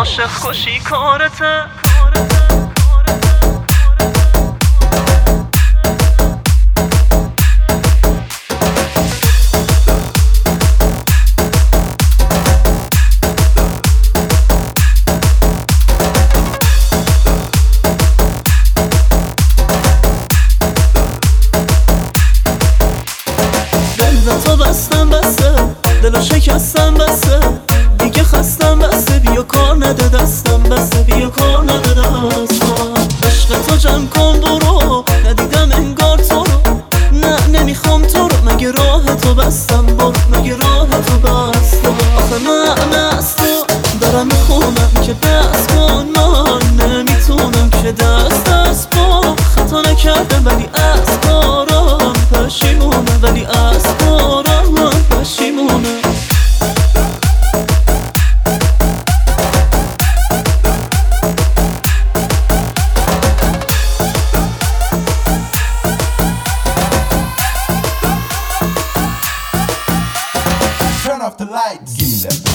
عاشق کشی کارته تو بستم بسته دلو شکستم بسته دیگه خستم بسته بیا کار نده دستم بسته بیا کار نده دستم عشق تو جمع کن برو ندیدم انگار تو رو نه نمیخوام تو رو مگه راه تو بستم برو مگه راه تو بستم آخه معنی از تو دارم میخونم که دست کن من نمیتونم که دست با خطا نکردم ولی از کارم پشیمونم ولی از کارم پشیمونم Turn off the lights. Give me that bass.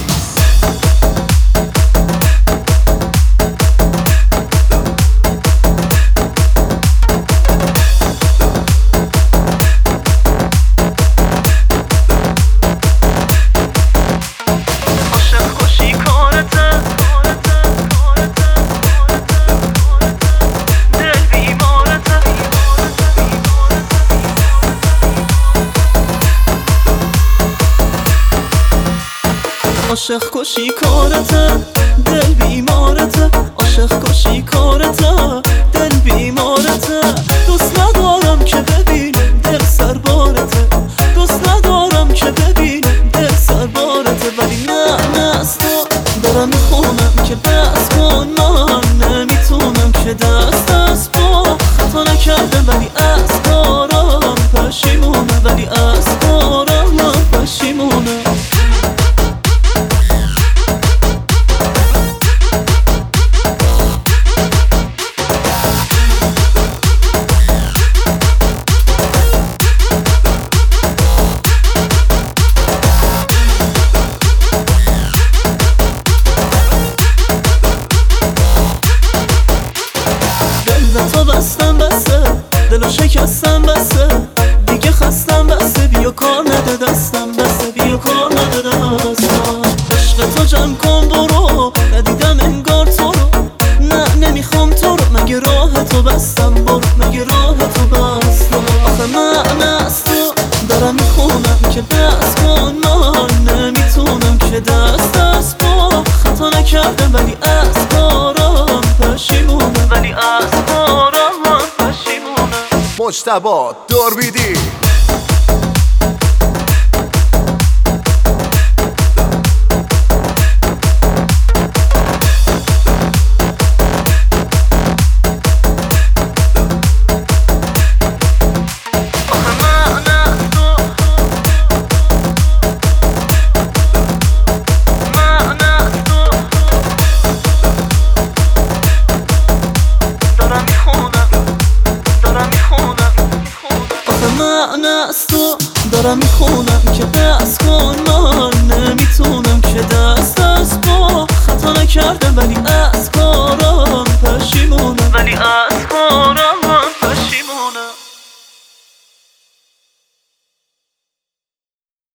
عاشق کشی کارته دل بیمارته عاشق کشی کارته دل بیمارته عاشق کشی کارته دل بیمارته دوست ندارم که ببینم دل سربارته دوست ندارم که ببینم دل سربارته ولی نه از تو دارم میخونم که بس کن من نمیتونم که دست با خطا نکردم ولی از کارم پشیمونم ولی از کارم پشیمونم تو بستم بسته دلو شکستم بسته دیگه خستم بسته بیا کار نده دستم بسته بیا کار نده دستم عشق تو جمع کن برو ندیدم انگار تو رو نه نمیخوام تو رو مگه راه تو بستم برو مگه راه تو بستم آخه معنی از تو دارم میخونم که دست کن من نمیتونم که دست با خطا نکردم ولی از کارم پشیمونم ولی از کارم پشیمونم مجتبی دوربیدی. معنی از تو دارم میخونم